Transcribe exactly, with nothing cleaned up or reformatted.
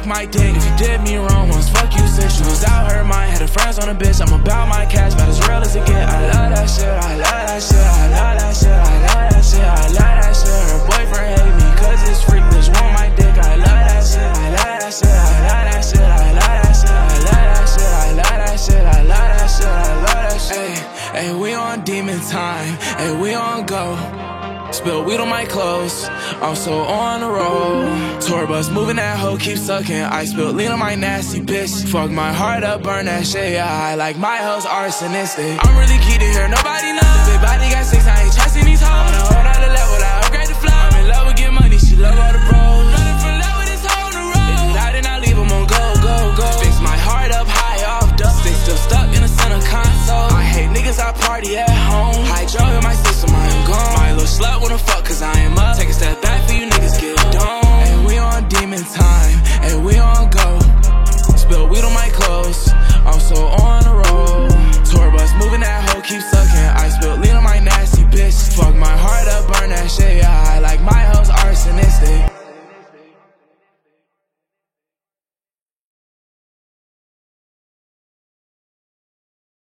my dick if you did me wrong once. Fuck you, six. She was out her mind, had her friends on a bitch. I'm about my cash, about as real as it get. I love that shit, I love that shit, I love that shit, I love that shit, I love that shit. Her boyfriend hate me cause it's freak, bitch want my dick. I love that shit, I love that shit, I love that shit, I love that shit, I love that shit, I love that shit, I love that shit, I love that shit. Hey, we on demon time, hey, we on go. Spill weed on my clothes, I'm so on the road. Tour bus moving that hoe, keep sucking. I spill lean on my nasty bitch. Fuck my heart up, burn that shit, yeah. I like my hoes arsonistic. I'm really key to here, nobody knows. Big body got six, I ain't trusting these hoes. On a whole nother level, I upgrade the flow. I'm in love with get money, she love all the bros. Running from love with this hoe on the road. If you die, then I leave them on go, go, go. Fix my heart up high off dust. They still stuck in the center console. I hate niggas, I party at home.